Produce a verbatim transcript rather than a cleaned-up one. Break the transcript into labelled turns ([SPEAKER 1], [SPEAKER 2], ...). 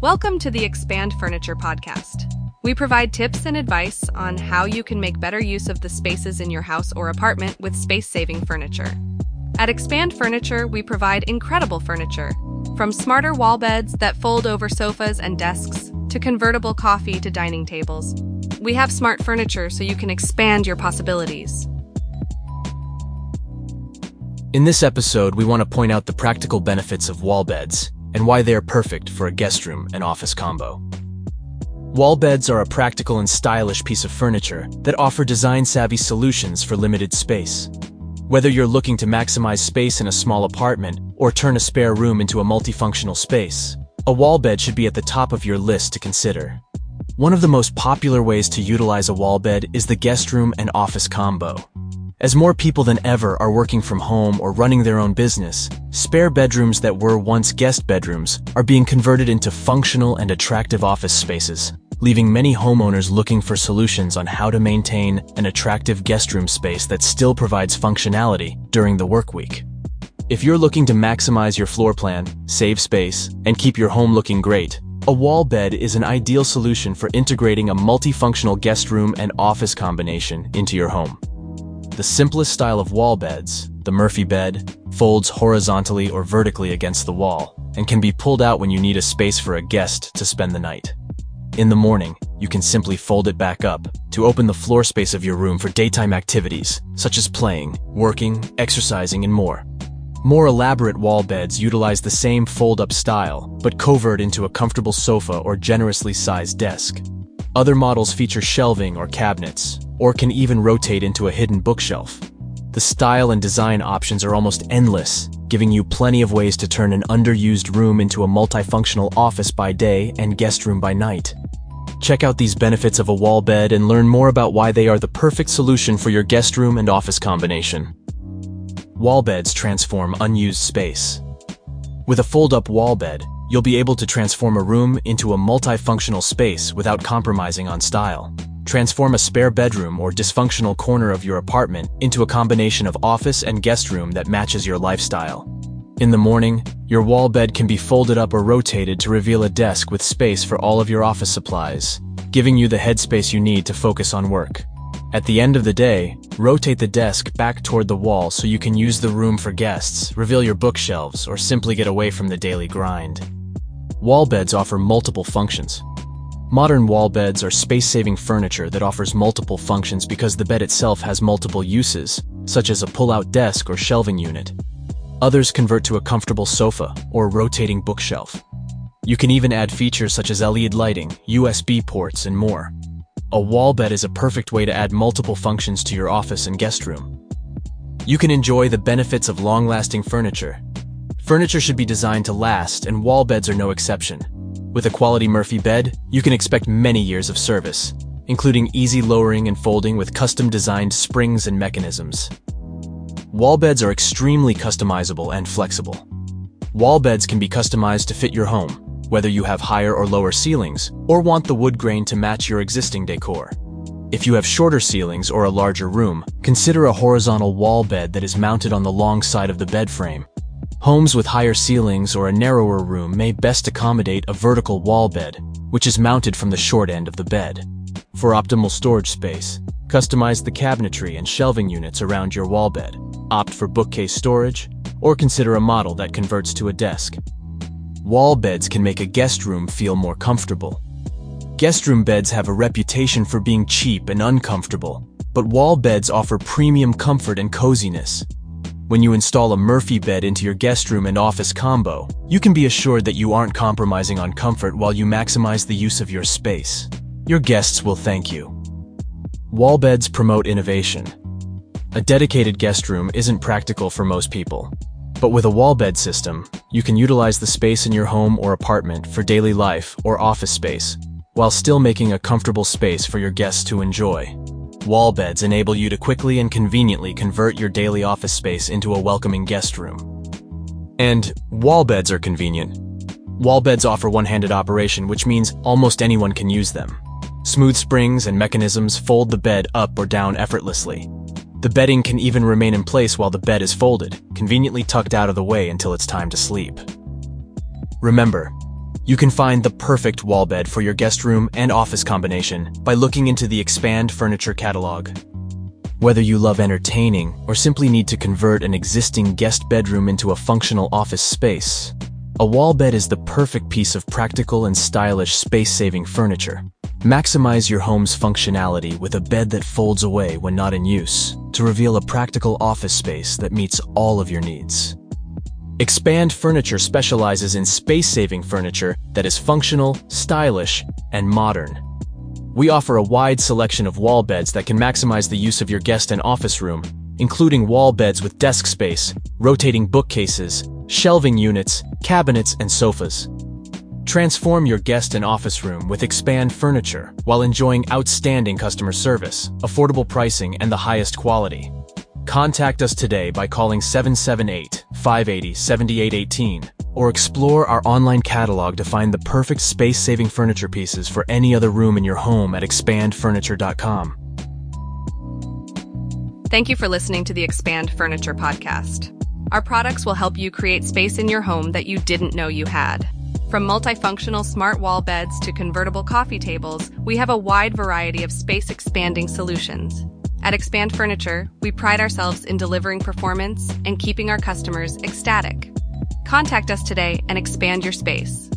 [SPEAKER 1] Welcome to the Expand Furniture podcast. We provide tips and advice on how you can make better use of the spaces in your house or apartment with space-saving furniture. At Expand Furniture, we provide incredible furniture, from smarter wall beds that fold over sofas and desks to convertible coffee to dining tables. We have smart furniture so you can expand your possibilities.
[SPEAKER 2] In this episode, we want to point out the practical benefits of wall beds and why they are perfect for a guest room and office combo. Wall beds are a practical and stylish piece of furniture that offer design-savvy solutions for limited space. Whether you're looking to maximize space in a small apartment or turn a spare room into a multifunctional space, a wall bed should be at the top of your list to consider. One of the most popular ways to utilize a wall bed is the guest room and office combo. As more people than ever are working from home or running their own business, spare bedrooms that were once guest bedrooms are being converted into functional and attractive office spaces, leaving many homeowners looking for solutions on how to maintain an attractive guest room space that still provides functionality during the work week. If you're looking to maximize your floor plan, save space, and keep your home looking great, a wall bed is an ideal solution for integrating a multifunctional guest room and office combination into your home. The simplest style of wall beds, the Murphy bed, folds horizontally or vertically against the wall and can be pulled out when you need a space for a guest to spend the night. In the morning, you can simply fold it back up to open the floor space of your room for daytime activities such as playing, working, exercising, and more. More elaborate wall beds utilize the same fold-up style, but covert into a comfortable sofa or generously sized desk. Other models feature shelving or cabinets, or can even rotate into a hidden bookshelf. The style and design options are almost endless, giving you plenty of ways to turn an underused room into a multifunctional office by day and guest room by night. Check out these benefits of a wall bed and learn more about why they are the perfect solution for your guest room and office combination. Wall beds transform unused space. With a fold-up wall bed, you'll be able to transform a room into a multifunctional space without compromising on style. Transform a spare bedroom or dysfunctional corner of your apartment into a combination of office and guest room that matches your lifestyle. In the morning, your wall bed can be folded up or rotated to reveal a desk with space for all of your office supplies, giving you the headspace you need to focus on work. At the end of the day, rotate the desk back toward the wall so you can use the room for guests, reveal your bookshelves, or simply get away from the daily grind. Wall beds offer multiple functions. Modern wall beds are space-saving furniture that offers multiple functions because the bed itself has multiple uses, such as a pull-out desk or shelving unit. Others convert to a comfortable sofa or rotating bookshelf. You can even add features such as L E D lighting, U S B ports, and more. A wall bed is a perfect way to add multiple functions to your office and guest room. You can enjoy the benefits of long-lasting furniture. Furniture should be designed to last, and wall beds are no exception. With a quality Murphy bed, you can expect many years of service, including easy lowering and folding with custom-designed springs and mechanisms. Wall beds are extremely customizable and flexible. Wall beds can be customized to fit your home, whether you have higher or lower ceilings, or want the wood grain to match your existing decor. If you have shorter ceilings or a larger room, consider a horizontal wall bed that is mounted on the long side of the bed frame. Homes with higher ceilings or a narrower room may best accommodate a vertical wall bed, which is mounted from the short end of the bed. For optimal storage space, customize the cabinetry and shelving units around your wall bed, opt for bookcase storage, or consider a model that converts to a desk. Wall beds can make a guest room feel more comfortable. Guest room beds have a reputation for being cheap and uncomfortable, but wall beds offer premium comfort and coziness. When you install a Murphy bed into your guest room and office combo, you can be assured that you aren't compromising on comfort while you maximize the use of your space. Your guests will thank you. Wall beds promote innovation. A dedicated guest room isn't practical for most people, but with a wall bed system, you can utilize the space in your home or apartment for daily life or office space, while still making a comfortable space for your guests to enjoy. Wall beds enable you to quickly and conveniently convert your daily office space into a welcoming guest room. And wall beds are convenient. Wall beds offer one-handed operation, which means almost anyone can use them. Smooth springs and mechanisms fold the bed up or down effortlessly. The bedding can even remain in place while the bed is folded, conveniently tucked out of the way until it's time to sleep. Remember, You can find the perfect wall bed for your guest room and office combination by looking into the Expand Furniture catalog. Whether you love entertaining or simply need to convert an existing guest bedroom into a functional office space, a wall bed is the perfect piece of practical and stylish space-saving furniture. Maximize your home's functionality with a bed that folds away when not in use to reveal a practical office space that meets all of your needs. Expand Furniture specializes in space-saving furniture that is functional, stylish, and modern. We offer a wide selection of wall beds that can maximize the use of your guest and office room, including wall beds with desk space, rotating bookcases, shelving units, cabinets, and sofas. Transform your guest and office room with Expand Furniture while enjoying outstanding customer service, affordable pricing, and the highest quality. Contact us today by calling seven seven eight, five eight zero, seven eight one eight or explore our online catalog to find the perfect space-saving furniture pieces for any other room in your home at expand furniture dot com.
[SPEAKER 1] Thank you for listening to the Expand Furniture podcast. Our products will help you create space in your home that you didn't know you had. From multifunctional smart wall beds to convertible coffee tables, we have a wide variety of space-expanding solutions. At Expand Furniture, we pride ourselves in delivering performance and keeping our customers ecstatic. Contact us today and expand your space.